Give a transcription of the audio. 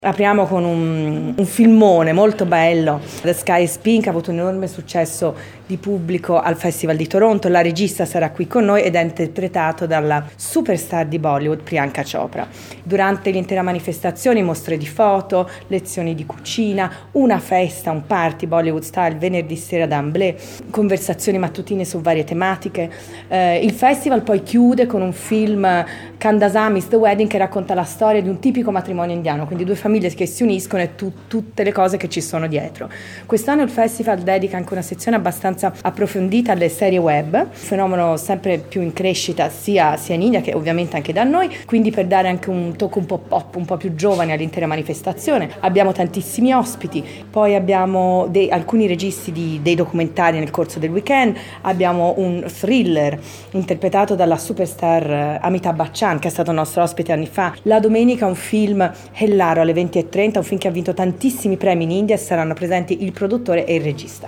Apriamo con un filmone molto bello. The Sky is Pink ha avuto un enorme successo di pubblico al Festival di Toronto. La regista sarà qui con noi ed è interpretato dalla superstar di Bollywood Priyanka Chopra. Durante l'intera manifestazione mostre di foto, lezioni di cucina, una festa, un party Bollywood style venerdì sera ad Amblé, conversazioni mattutine su varie tematiche. Il festival poi chiude con un film, Kandasamy The Wedding, che racconta la storia di un tipico matrimonio indiano, quindi due famiglie che si uniscono e tutte le cose che ci sono dietro. Quest'anno il festival dedica anche una sezione abbastanza approfondita alle serie web, un fenomeno sempre più in crescita sia in India che ovviamente anche da noi, quindi per dare anche un tocco un po' pop, un po' più giovane all'intera manifestazione. Abbiamo tantissimi ospiti, poi abbiamo alcuni registi dei documentari nel corso del weekend, abbiamo un thriller interpretato dalla superstar Amitabh Bachchan, che è stato nostro ospite anni fa. La domenica un film Hellaro alle 20:30, un film che ha vinto tantissimi premi in India, e saranno presenti il produttore e il regista.